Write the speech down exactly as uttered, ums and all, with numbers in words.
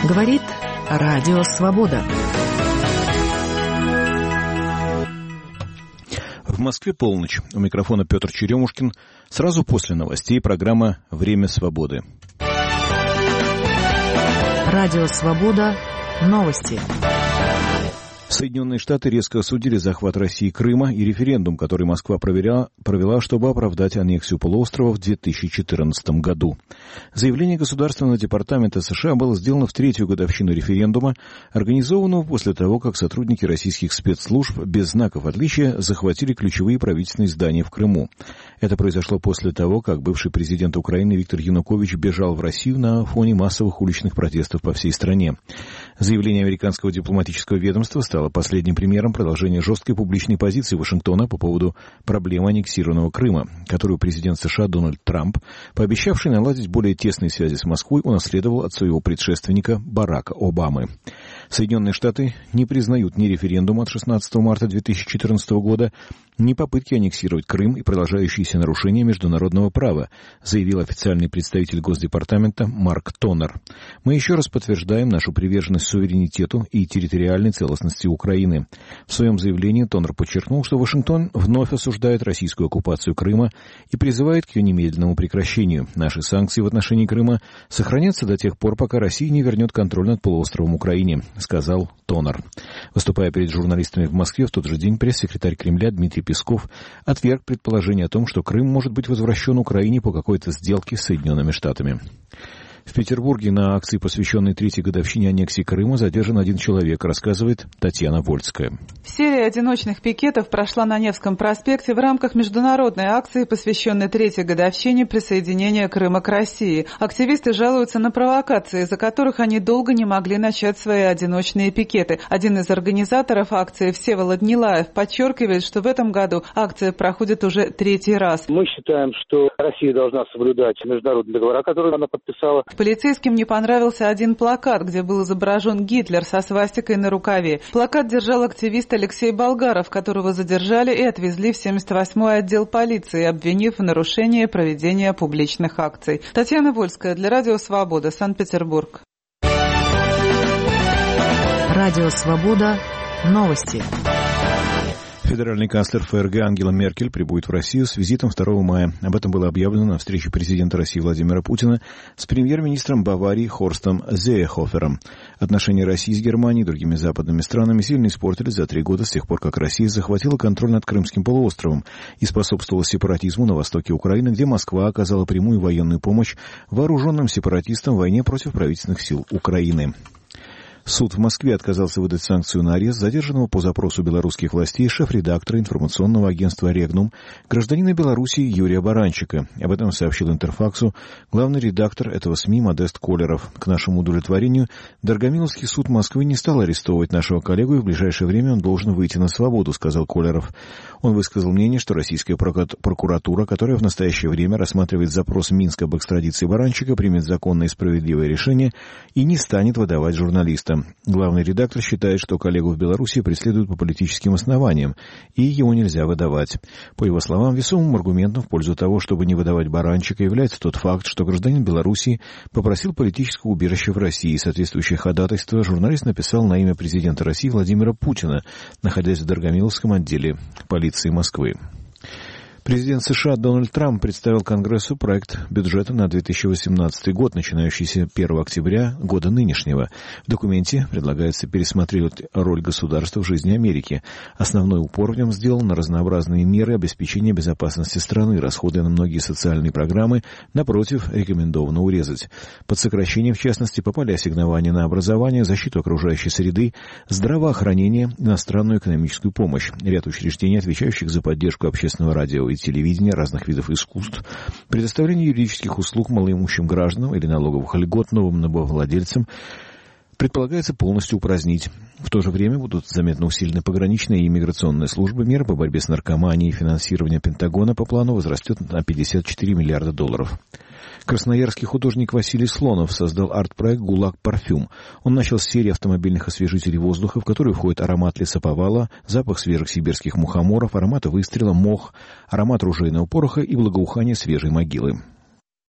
Говорит Радио Свобода. В Москве полночь. У микрофона Петр Черемушкин. Сразу после новостей программа «Время свободы». Радио Свобода. Новости. Соединенные Штаты резко осудили захват России Крыма и референдум, который Москва провела, провела, чтобы оправдать аннексию полуострова в две тысячи четырнадцатом году. Заявление Государственного департамента США было сделано в третью годовщину референдума, организованного после того, как сотрудники российских спецслужб без знаков отличия захватили ключевые правительственные здания в Крыму. Это произошло после того, как бывший президент Украины Виктор Янукович бежал в Россию на фоне массовых уличных протестов по всей стране. Заявление американского дипломатического ведомства стало последним примером продолжения жесткой публичной позиции Вашингтона по поводу проблемы аннексированного Крыма, которую президент США Дональд Трамп, пообещавший наладить более тесные связи с Москвой, унаследовал от своего предшественника Барака Обамы. Соединенные Штаты не признают ни референдум от шестнадцатого марта две тысячи четырнадцатого года, ни попытки аннексировать Крым и продолжающиеся нарушения международного права, заявил официальный представитель Госдепартамента Марк Тонер. Мы еще раз подтверждаем нашу приверженность суверенитету и территориальной целостности Украины. В своем заявлении Тонер подчеркнул, что Вашингтон вновь осуждает российскую оккупацию Крыма и призывает к ее немедленному прекращению. Наши санкции в отношении Крыма сохранятся до тех пор, пока Россия не вернет контроль над полуостровом Украине, сказал Тонер. Выступая перед журналистами в Москве в тот же день, пресс-секретарь Кремля Дмитрий Песков отверг предположение о том, что Крым может быть возвращен Украине по какой-то сделке с Соединенными Штатами. В Петербурге на акции, посвященной третьей годовщине аннексии Крыма, задержан один человек, рассказывает Татьяна Вольская. Серия одиночных пикетов прошла на Невском проспекте в рамках международной акции, посвященной третьей годовщине присоединения Крыма к России. Активисты жалуются на провокации, из-за которых они долго не могли начать свои одиночные пикеты. Один из организаторов акции, Всеволод Нилаев, подчеркивает, что в этом году акция проходит уже третий раз. Мы считаем, что Россия должна соблюдать международные договора, которые она подписала. Полицейским не понравился один плакат, где был изображен Гитлер со свастикой на рукаве. Плакат держал активист Алексей Болгаров, которого задержали и отвезли в семьдесят восьмой отдел полиции, обвинив в нарушении проведения публичных акций. Татьяна Вольская для Радио Свобода, Санкт-Петербург. Радио Свобода. Новости. Федеральный канцлер ФРГ Ангела Меркель прибудет в Россию с визитом второго мая. Об этом было объявлено на встрече президента России Владимира Путина с премьер-министром Баварии Хорстом Зеехофером. Отношения России с Германией и другими западными странами сильно испортились за три года с тех пор, как Россия захватила контроль над Крымским полуостровом и способствовала сепаратизму на востоке Украины, где Москва оказала прямую военную помощь вооруженным сепаратистам в войне против правительственных сил Украины. Суд в Москве отказался выдать санкцию на арест задержанного по запросу белорусских властей шеф-редактора информационного агентства «Регнум» гражданина Белоруссии Юрия Баранчика. Об этом сообщил Интерфаксу главный редактор этого СМИ Модест Колеров. К нашему удовлетворению, Дорогомиловский суд Москвы не стал арестовывать нашего коллегу, и в ближайшее время он должен выйти на свободу, сказал Колеров. Он высказал мнение, что российская прокуратура, которая в настоящее время рассматривает запрос Минска об экстрадиции Баранчика, примет законное и справедливое решение и не станет выдавать журналиста. Главный редактор считает, что коллегу в Беларуси преследуют по политическим основаниям, и его нельзя выдавать. По его словам, весомым аргументом в пользу того, чтобы не выдавать Баранчика, является тот факт, что гражданин Беларуси попросил политического убежища в России. Соответствующее ходатайство журналист написал на имя президента России Владимира Путина, находясь в Дорогомиловском отделе полиции Москвы. Президент США Дональд Трамп представил Конгрессу проект бюджета на две тысячи восемнадцатый год, начинающийся первого октября года нынешнего. В документе предлагается пересмотреть роль государства в жизни Америки. Основной упор в нем сделан на разнообразные меры обеспечения безопасности страны, расходы на многие социальные программы, напротив, рекомендовано урезать. Под сокращение, в частности, попали ассигнования на образование, защиту окружающей среды, здравоохранение, иностранную экономическую помощь. Ряд учреждений, отвечающих за поддержку общественного радио и телевидения, разных видов искусств, предоставление юридических услуг малоимущим гражданам или налоговых льгот новым налоговладельцам предполагается полностью упразднить. В то же время будут заметно усилены пограничные и иммиграционные службы. Меры по борьбе с наркоманией и финансирование Пентагона по плану возрастет на пятьдесят четыре миллиарда долларов. Красноярский художник Василий Слонов создал арт-проект «ГУЛАГ Парфюм». Он начал с серии автомобильных освежителей воздуха, в которую входит аромат лесоповала, запах свежих сибирских мухоморов, аромат выстрела, мох, аромат ружейного пороха и благоухание свежей могилы.